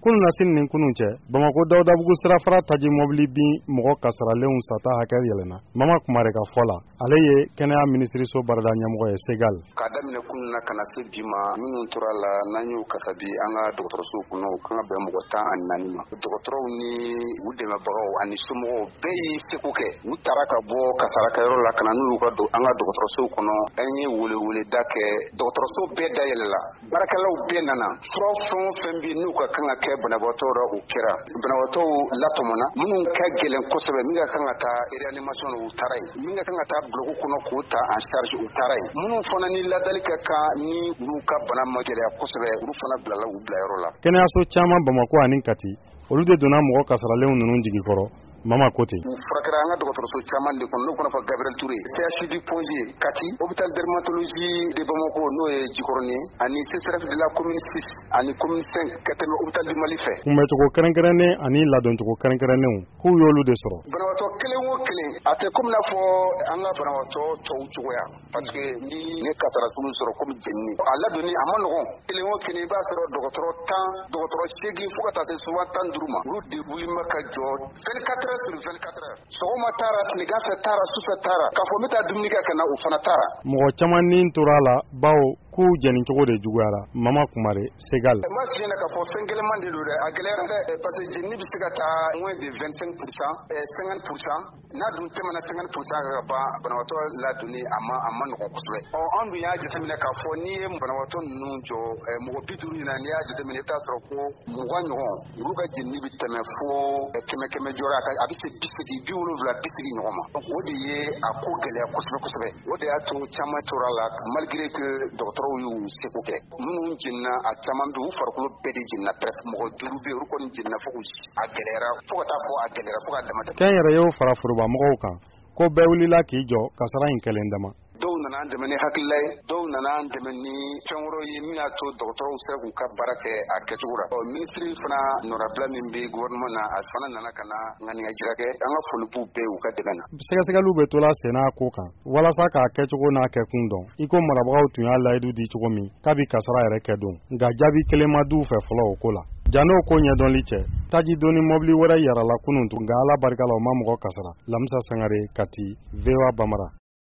Kunun lase nin kunun cɛ Bamakɔ Dawudabugu sirafara taji mobili bin mɔgɔ kasaralenw sata hakɛ yɛlɛna. Mama Kumare ka fɔ la, ale ye kɛnɛya minisiriso barada ɲɛmɔgɔ ye Segal. K'a daminɛ kunun na kana se bi ma minnu tora la n'an y'u kasabi an ka dɔgɔtɔrɔso kɔnɔ u kan ka bɛn mɔgɔ 14 ma. Dɔgɔtɔrɔw ni u dɛmɛbagaw ani somɔgɔw bɛɛ y'i seko kɛ. U taara ka bɔ kasarakɛyɔrɔ la kana n'u ka an ka dɔgɔtɔrɔso kɔnɔ an ye weleweleda kɛ dɔgɔtɔrɔso bɛɛ dayɛlɛla. Baarakɛlaw bɛɛ nana. Fura fɛn o fɛn bi n'u ka kan ka kɛ banabaatɔw la u kɛra. Banabaatɔw latɔmɔna minnu ka gɛlɛn kosɛbɛ min ka kan ka taa réanimation u taara yen. Min ka kan ka taa bloc kɔnɔ k'u ta en charge u taara yen. Minnu fana ni ladali ka kan ni olu ka bana ma gɛlɛya kosɛbɛ olu fana bilala u bila yɔrɔ la. Kɛnɛyaso caman Bamakɔ ani Kati olu de donna mɔgɔ kasaralenw ninnu jigi kɔrɔ. Mama Kote. U furakɛra an ka dɔgɔtɔrɔso caman de kɔnɔ n'o kɔnɔ fɔ Gabriel Touré, CHU Pongier, Kati, hôpital dermatologie de Bamako n'o ye Jikɔrɔni ani CSRF de la commune 6 ani commune 5 ka tɛmɛ hôpital du Mali fɛ. Kunbɛcogo kɛrɛnkɛrɛnnen ani ladoncogo kɛrɛnkɛrɛnnenw k'u y'olu de sɔrɔ. Banabaatɔ kelen o kelen a tɛ komi n'a fɔ an ka banabaatɔ tɔw cogoya parce que ni ne kasara tulu sɔrɔ komi jenini a ladonni a ma nɔgɔn kelen o kelen i b'a sɔrɔ dɔgɔtɔrɔ 10 dɔgɔtɔrɔ 8 fo ka taa se souvent 15 ma olu déboulement ka jɔ 24 heures sur 24 heures. Sɔgɔma taara tilegan fɛ taara sufɛ taara k'a fɔ n bɛ taa dumuni kɛ ka na o fana taara. Mɔgɔ caman ni tora la bawo k'u jɛnicogo de juguyara. Mama Kumare, Segal. N b'a f'i ɲɛna k'a fɔ fɛn gɛlɛman de don dɛ a gɛlɛyara dɛ parce que jenini bɛ se ka taa moins de 25%, 50%. N'a dun tɛmɛna 50% ka ban banabaatɔ ladonni a ma nɔgɔn kosɛbɛ. An dun y'a jateminɛ k'a fɔ n'i ye banabaatɔ ninnu jɔ mɔgɔ 50 in na n'i y'a jateminɛ i bɛ taa sɔrɔ ko 20 ɲɔgɔn olu ka jenini bɛ tɛmɛ fo 100 jɔra a bɛ se 70 ɲɔgɔn ma. O de ye a ko gɛlɛya kosɛbɛ. O de y'a to caman tora la malgré que dɔgɔtɔrɔw y'u seko kɛ. Minnu jenina a caman bɛ u farikolo bɛɛ de jenina presque mɔgɔ 5 bɛ olu kɔni jenina fo a gɛlɛyara fo ka taa fɔ a gɛlɛyara fo ka dama tɛmɛ. Kɛnyɛrɛyew fara forobamɔgɔw kan ko bɛɛ wulila k'i jɔ kasara in kɛlen dama. Dɔw nana an dɛmɛ ni hakilila ye dɔw nana an dɛmɛ ni fɛn wɛrɛw ye min y'a to dɔgɔtɔrɔw sera k'u ka baara kɛ a kɛcogo la. Minisiri fana nɔrabila min bɛ gouvernement na a fana nana ka na ŋaniya jira kɛ an ka foli b'u bɛɛ u ka dɛmɛ na. Sɛgɛsɛgɛliw bɛ tola sen n'a ko kan walasa k'a kɛcogo n'a kɛ kun dɔn. I ko marabagaw tun y'a layidu di cogo min k'a bi kasara yɛrɛ kɛ don nka jaabi kelen ma d'u fɛ fɔlɔ o ko la. Jan'o ko ɲɛdɔnli cɛ taji doni mobili wɛrɛ yarala kunun tun nka Ala barika la o ma mɔgɔ kasara. Lamisa Sangare, Kati, VOA Bambara.